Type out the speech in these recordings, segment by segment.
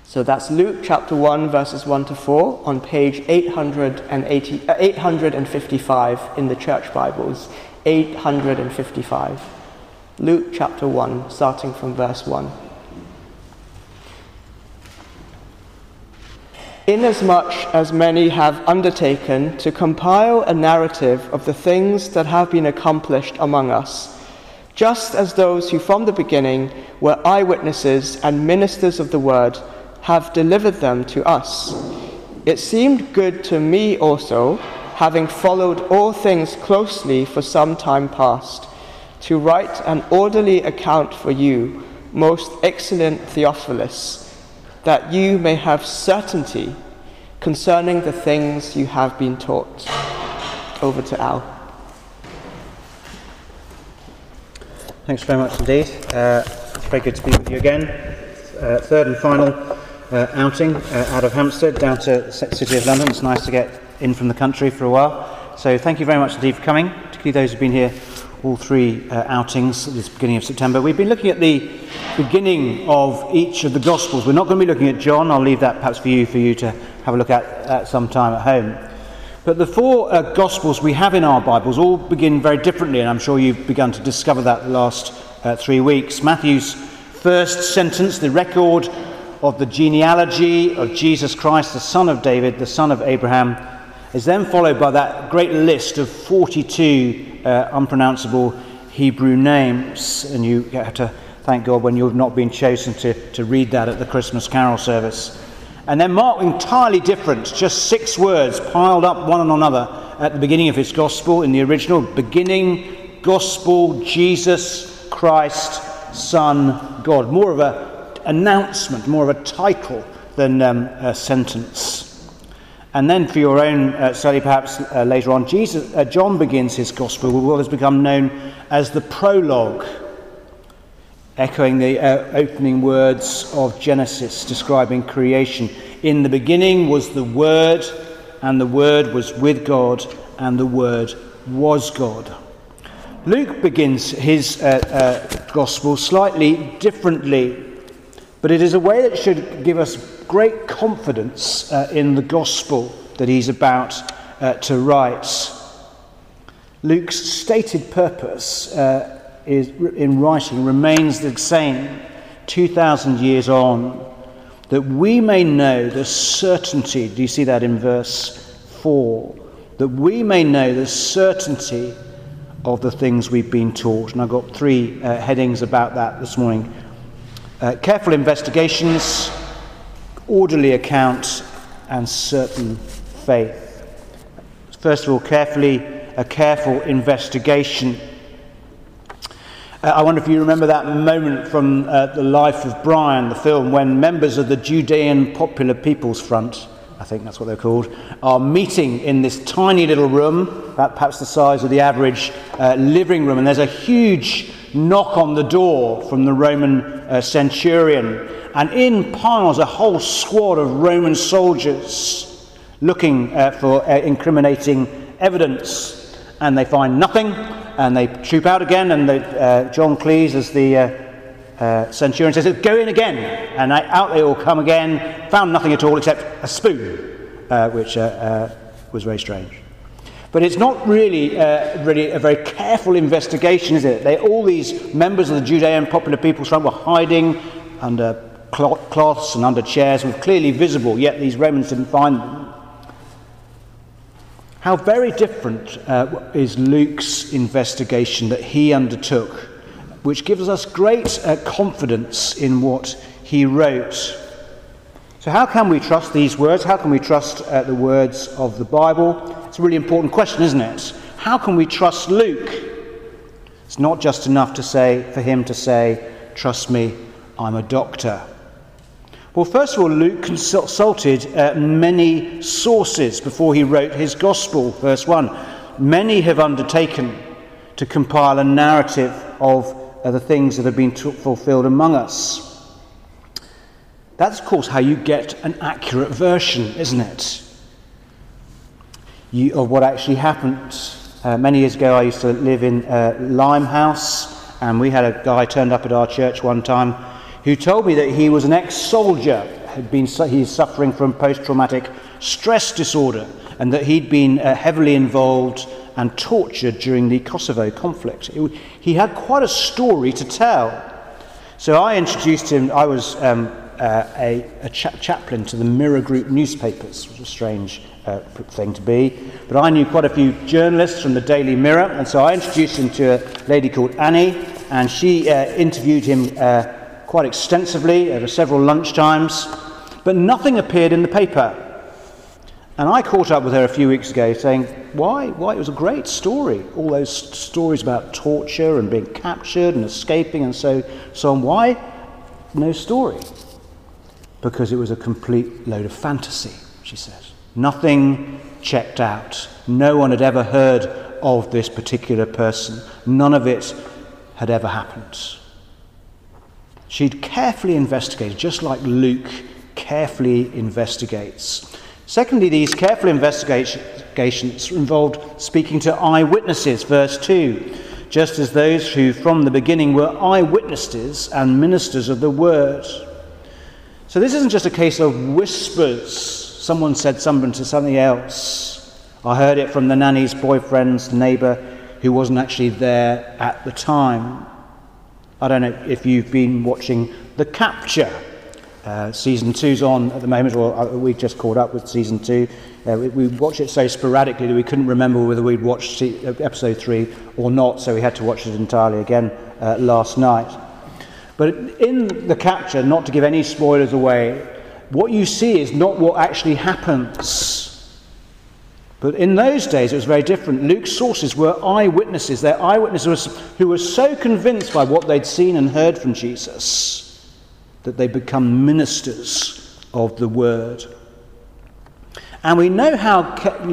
So that's Luke chapter 1, verses 1 to 4 on page 855 in the church Bibles. 855. Luke chapter 1, starting from verse 1. Inasmuch as many have undertaken to compile a narrative of the things that have been accomplished among us, just as those who from the beginning were eyewitnesses and ministers of the word have delivered them to us, it seemed good to me also, having followed all things closely for some time past, to write an orderly account for you, most excellent Theophilus, that you may have certainty concerning the things you have been taught. Over to Al. Thanks very much indeed. It's very good to be with you again. Third and final outing out of Hampstead down to the City of London. It's nice to get in from the country for a while. So thank you very much indeed for coming, particularly those who've been here all three outings at this beginning of September. We've been looking at the beginning of each of the Gospels. We're not going to be looking at John. I'll leave that perhaps for you to have a look at some time at home. But the four Gospels we have in our Bibles all begin very differently, and I'm sure you've begun to discover that the last 3 weeks. Matthew's first sentence, the record of the genealogy of Jesus Christ, the son of David, the son of Abraham, is then followed by that great list of 42 unpronounceable Hebrew names. And you have to thank God when you've not been chosen to read that at the Christmas carol service. And then Mark, entirely different, just 6 words piled up one on another at the beginning of his gospel in the original. Beginning, gospel, Jesus Christ, Son, God. More of an announcement, more of a title than a sentence. And then for your own study, perhaps later on, John begins his gospel with what has become known as the prologue, echoing the opening words of Genesis, describing creation. In the beginning was the Word, and the Word was with God, and the Word was God. Luke begins his gospel slightly differently, but it is a way that should give us great confidence in the gospel that he's about to write. Luke's stated purpose in writing remains the same 2,000 years on, that we may know the certainty, do you see that in verse 4? That we may know the certainty of the things we've been taught. And I've got 3 headings about that this morning. Careful investigations, orderly account, and certain faith. First of all, a careful investigation. I wonder if you remember that moment from the life of Brian, the film, when members of the Judean Popular People's Front, I think that's what they're called, are meeting in this tiny little room, about perhaps the size of the average living room, and there's a huge knock on the door from the Roman centurion, and in piles a whole squad of Roman soldiers looking for incriminating evidence, and they find nothing, and they troop out again, and John Cleese, as the centurion, says, "Go in again," and out they all come again, found nothing at all except a spoon, which was very strange. But it's not really a very careful investigation, is it? All these members of the Judean Popular People's Front were hiding under cloths and under chairs, were clearly visible, yet these Romans didn't find them. How very different is Luke's investigation that he undertook, which gives us great confidence in what he wrote. So how can we trust these words? How can we trust the words of the Bible? It's a really important question, isn't it? How can we trust Luke? It's not just enough for him to say, "Trust me, I'm a doctor." Well, first of all, Luke consulted many sources before he wrote his gospel. Verse 1, many have undertaken to compile a narrative of the things that have been fulfilled among us. That's, of course, how you get an accurate version, isn't it, of what actually happened. Many years ago, I used to live in Limehouse, and we had a guy turned up at our church one time who told me that he was an ex-soldier he's suffering from post-traumatic stress disorder, and that he'd been heavily involved and tortured during the Kosovo conflict. He had quite a story to tell. So I introduced him. I was a chaplain to the Mirror Group newspapers, which was a strange thing to be. But I knew quite a few journalists from the Daily Mirror, and so I introduced him to a lady called Annie, and she interviewed him quite extensively over several lunchtimes, but nothing appeared in the paper. And I caught up with her a few weeks ago saying, why? It was a great story. All those stories about torture and being captured and escaping and so on. Why? No story. Because it was a complete load of fantasy, she says. Nothing checked out. No one had ever heard of this particular person. None of it had ever happened. She'd carefully investigated, just like Luke carefully investigates. Secondly, these careful investigations involved speaking to eyewitnesses, verse 2, just as those who from the beginning were eyewitnesses and ministers of the word. So this isn't just a case of whispers. Someone said something to something else. I heard it from the nanny's boyfriend's neighbour who wasn't actually there at the time. I don't know if you've been watching The Capture. Season 2's on at the moment, or we've just caught up with season 2. We watched it so sporadically that we couldn't remember whether we'd watched episode 3 or not, so we had to watch it entirely again last night. But in The Capture, not to give any spoilers away, what you see is not what actually happens. But in those days it was very different. Luke's sources were eyewitnesses. They're eyewitnesses who were so convinced by what they'd seen and heard from Jesus that they become ministers of the word. And we know how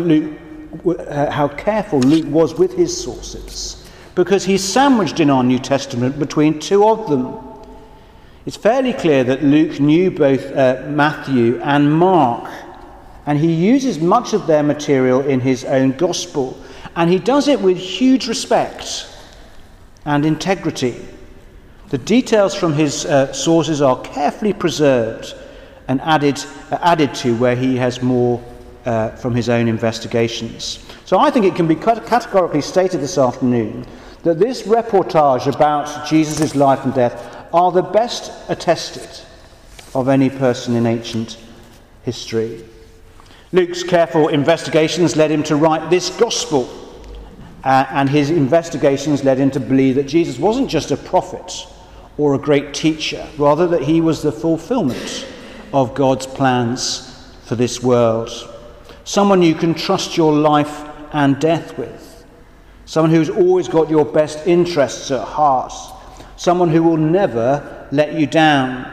careful Luke was with his sources, because he's sandwiched in our New Testament between two of them. It's fairly clear that Luke knew both Matthew and Mark, and he uses much of their material in his own gospel, and he does it with huge respect and integrity. The details from his sources are carefully preserved and added to where he has more from his own investigations. So I think it can be categorically stated this afternoon that this reportage about Jesus' life and death are the best attested of any person in ancient history. Luke's careful investigations led him to write this gospel, and his investigations led him to believe that Jesus wasn't just a prophet or a great teacher, rather that he was the fulfillment of God's plans for this world. Someone you can trust your life and death with. Someone who's always got your best interests at heart. Someone who will never let you down.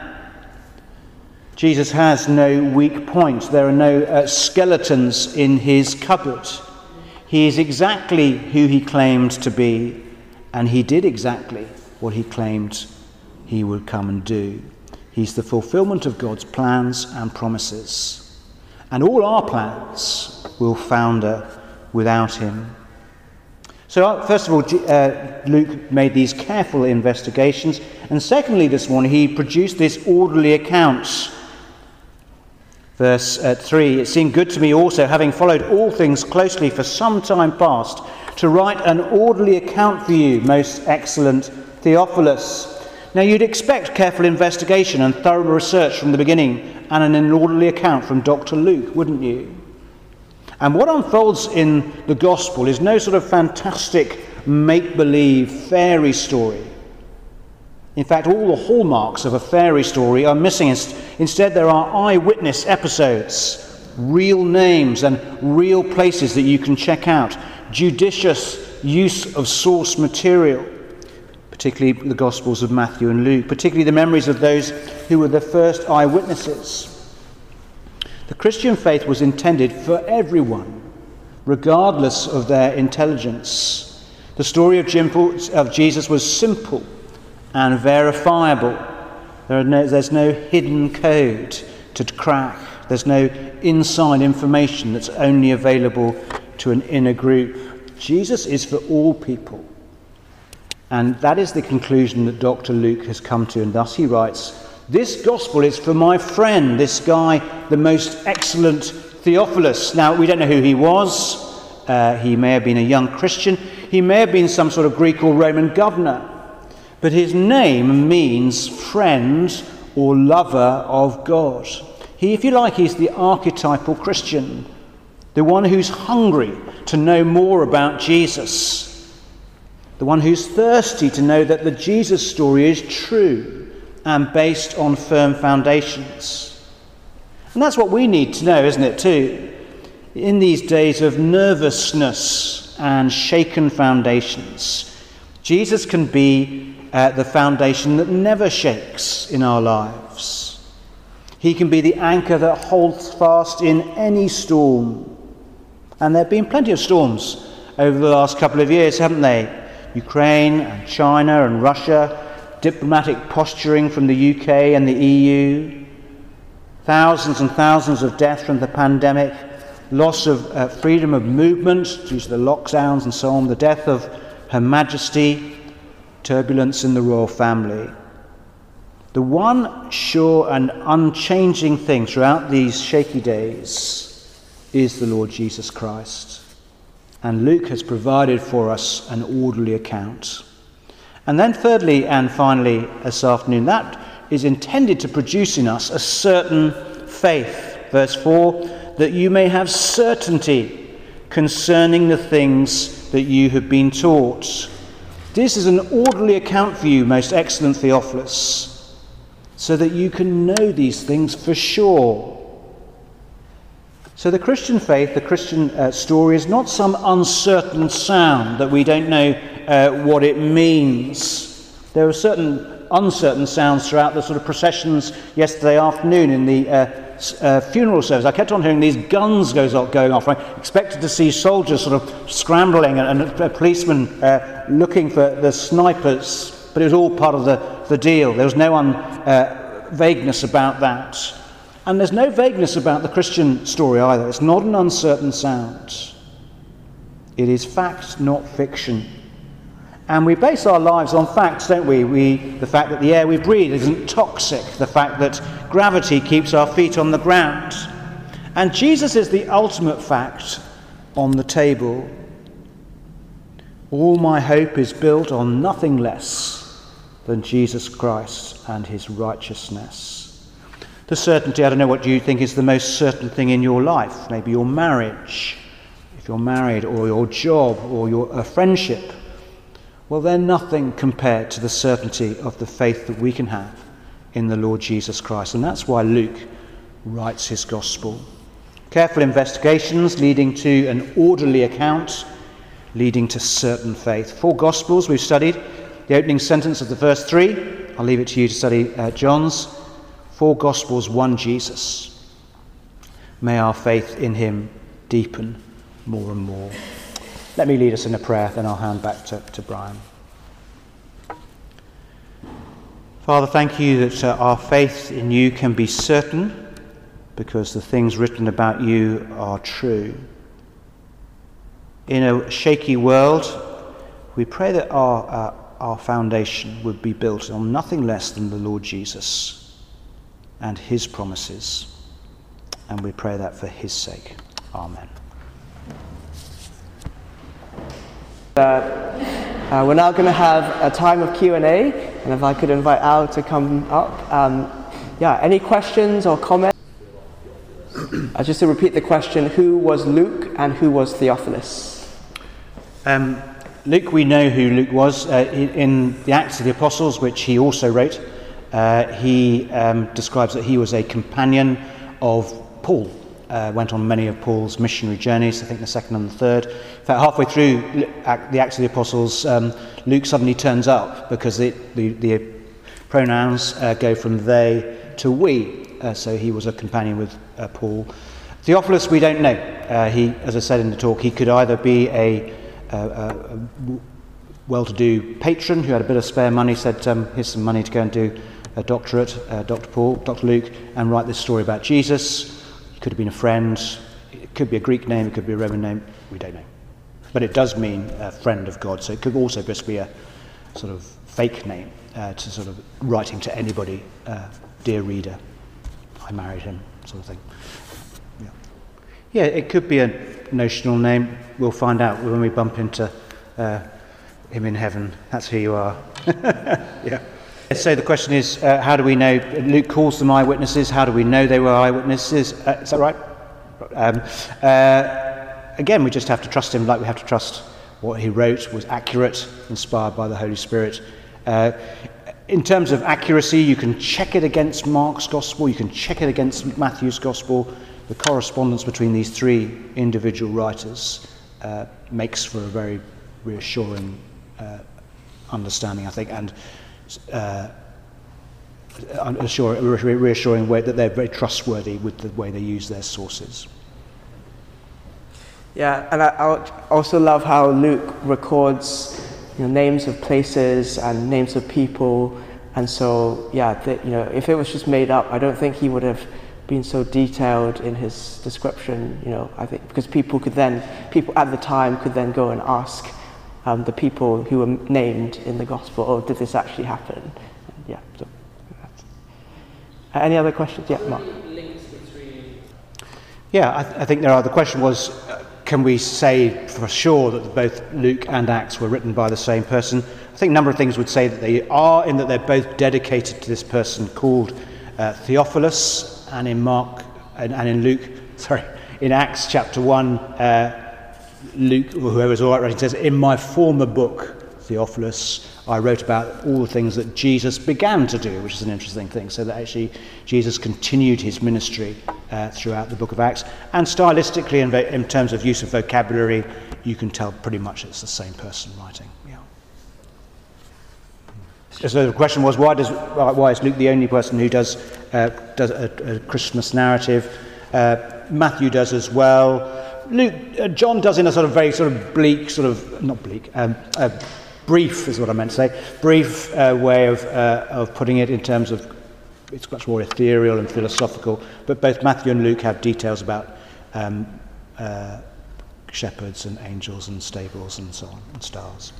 Jesus has no weak point. There are no skeletons in his cupboard. He is exactly who he claimed to be, and he did exactly what he claimed he would come and do. He's the fulfillment of God's plans and promises. And all our plans will founder without him. So first of all, Luke made these careful investigations. And secondly, this morning, he produced this orderly account. Verse 3, it seemed good to me also, having followed all things closely for some time past, to write an orderly account for you, most excellent Theophilus. Now you'd expect careful investigation and thorough research from the beginning and an orderly account from Dr. Luke, wouldn't you? And what unfolds in the gospel is no sort of fantastic make-believe fairy story. In fact, all the hallmarks of a fairy story are missing. Instead, there are eyewitness episodes, real names and real places that you can check out, judicious use of source material, particularly the Gospels of Matthew and Luke, particularly the memories of those who were the first eyewitnesses. The Christian faith was intended for everyone, regardless of their intelligence. The story of Jesus was simple and verifiable. There's no hidden code to crack. There's no inside information that's only available to an inner group. Jesus is for all people. And that is the conclusion that Dr. Luke has come to, and thus he writes This gospel is for my friend, this guy, the most excellent Theophilus. Now, we don't know who he was. He may have been a young Christian. He may have been some sort of Greek or Roman governor. But his name means friend or lover of God. He, if you like, is the archetypal Christian, the one who's hungry to know more about Jesus, the one who's thirsty to know that the Jesus story is true and based on firm foundations. And that's what we need to know, isn't it, too? In these days of nervousness and shaken foundations, Jesus can be the foundation that never shakes in our lives. He can be the anchor that holds fast in any storm. And there have been plenty of storms over the last couple of years, haven't they? Ukraine and China and Russia, diplomatic posturing from the UK and the EU, thousands and thousands of deaths from the pandemic, loss of freedom of movement due to the lockdowns and so on, the death of Her Majesty, turbulence in the royal family. The one sure and unchanging thing throughout these shaky days is the Lord Jesus Christ. And Luke has provided for us an orderly account. And then thirdly and finally this afternoon, that is intended to produce in us a certain faith. Verse 4, that you may have certainty concerning the things that you have been taught. This is an orderly account for you, most excellent Theophilus, so that you can know these things for sure. So the Christian faith, the Christian story, is not some uncertain sound that we don't know what it means. There are certain uncertain sounds throughout the sort of processions yesterday afternoon in the funeral service. I kept on hearing these guns going off. I expected to see soldiers sort of scrambling and a policeman looking for the snipers, but it was all part of the deal. There was no vagueness about that. And there's no vagueness about the Christian story either. It's not an uncertain sound. It is fact, not fiction. And we base our lives on facts, don't we? The fact that the air we breathe isn't toxic, the fact that gravity keeps our feet on the ground. And Jesus is the ultimate fact on the table. All my hope is built on nothing less than Jesus Christ and his righteousness. The certainty, I don't know what you think is the most certain thing in your life. Maybe your marriage, if you're married, or your job, or your friendship. Well, they're nothing compared to the certainty of the faith that we can have in the Lord Jesus Christ. And that's why Luke writes his gospel. Careful investigations leading to an orderly account, leading to certain faith. 4 gospels we've studied. The opening sentence of the verse 3. I'll leave it to you to study John's. 4 gospels, 1 Jesus. May our faith in him deepen more and more. Let me lead us in a prayer, then I'll hand back to Brian. Father, thank you that our faith in you can be certain because the things written about you are true. In a shaky world, we pray that our foundation would be built on nothing less than the Lord Jesus and his promises. And we pray that for his sake. Amen. We're now going to have a time of Q&A, and if I could invite Al to come up. Any questions or comments? Just to repeat the question, who was Luke and who was Theophilus? Luke, we know who Luke was. In the Acts of the Apostles, which he also wrote, he describes that he was a companion of Paul. Went on many of Paul's missionary journeys, I think the second and the third. In fact, halfway through the Acts of the Apostles, Luke suddenly turns up because the pronouns go from they to we. So he was a companion with Paul. Theophilus, we don't know. He, as I said in the talk, he could either be a well-to-do patron who had a bit of spare money, said, here's some money to go and do a doctorate, Dr. Luke, and write this story about Jesus. It could have been a friend. It could be a Greek name. It could be a Roman name. We don't know. But it does mean a friend of God. So it could also just be a sort of fake name to sort of writing to anybody dear reader, I married him, sort of thing. Yeah, it could be a notional name. We'll find out when we bump into him in heaven. That's who you are. Yeah. So the question is, how do we know? Luke calls them eyewitnesses. How do we know they were eyewitnesses? Is that right? Again, we just have to trust him like we have to trust what he wrote was accurate, inspired by the Holy Spirit. In terms of accuracy, you can check it against Mark's Gospel, you can check it against Matthew's Gospel. The correspondence between these three individual writers makes for a very reassuring understanding, I think, and reassuring way that they're very trustworthy with the way they use their sources. Yeah, and I also love how Luke records names of places and names of people, and so if it was just made up, I don't think he would have been so detailed in his description. I think because people at the time could then go and ask the people who were named in the gospel, oh, did this actually happen? Yeah. So, any other questions? Yeah, Mark. Yeah, I think there are. The question was, can we say for sure that both Luke and Acts were written by the same person? I think a number of things would say that they are, in that they're both dedicated to this person called Theophilus, and in in Acts chapter 1, Luke, or whoever's all right writing, says, in my former book, Theophilus, I wrote about all the things that Jesus began to do, which is an interesting thing. So that actually Jesus continued his ministry throughout the book of Acts. And stylistically, in terms of use of vocabulary, you can tell pretty much it's the same person writing. Yeah. So the question was, why is Luke the only person who does a Christmas narrative? Matthew does as well. John does in a sort of very sort of bleak, brief is what I meant to say, brief way of putting it in terms of, it's much more ethereal and philosophical, but both Matthew and Luke have details about shepherds and angels and stables and so on, and stars.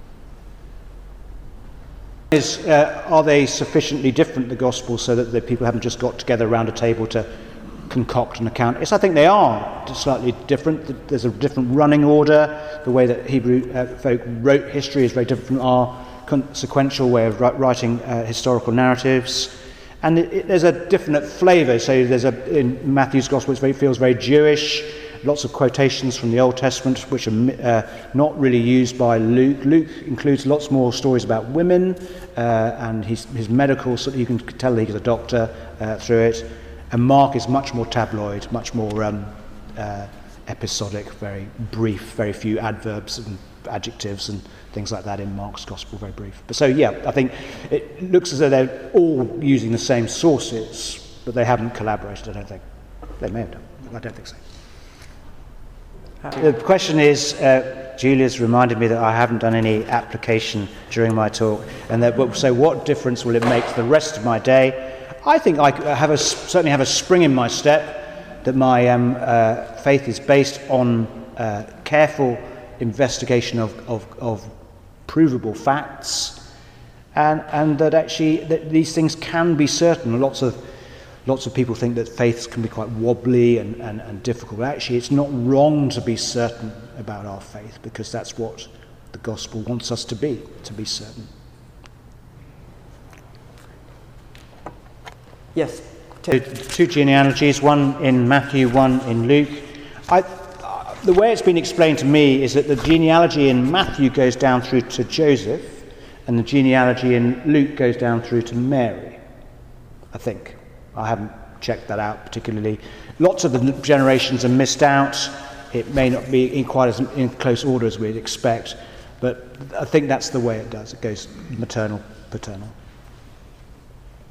Yeah. Are they sufficiently different, the Gospels, so that the people haven't just got together around a table to concoct an account? Yes, I think they are slightly different. There's a different running order. The way that Hebrew folk wrote history is very different from our sequential way of writing historical narratives. And there's a different flavour. So in Matthew's Gospel, it feels very Jewish. Lots of quotations from the Old Testament, which are not really used by Luke. Luke includes lots more stories about women and his medical. So you can tell that he's a doctor through it. And Mark is much more tabloid, much more episodic, very brief, very few adverbs and adjectives and things like that in Mark's Gospel, very brief. But so, yeah, I think it looks as though they're all using the same sources, but they haven't collaborated, I don't think. They may have done, but I don't think so. The question is, Julia's reminded me that I haven't done any application during my talk, and so what difference will it make to the rest of my day? I think I certainly have a spring in my step, that my faith is based on careful investigation of provable facts, and that actually that these things can be certain. Lots of people think that faiths can be quite wobbly and difficult. But actually, it's not wrong to be certain about our faith, because that's what the gospel wants us to be certain. Yes. Two genealogies, one in Matthew, one in Luke. The way it's been explained to me is that the genealogy in Matthew goes down through to Joseph, and the genealogy in Luke goes down through to Mary, I think. I haven't checked that out particularly. Lots of the generations are missed out. It may not be in quite as in close order as we'd expect, but I think that's the way it does. It goes maternal, paternal.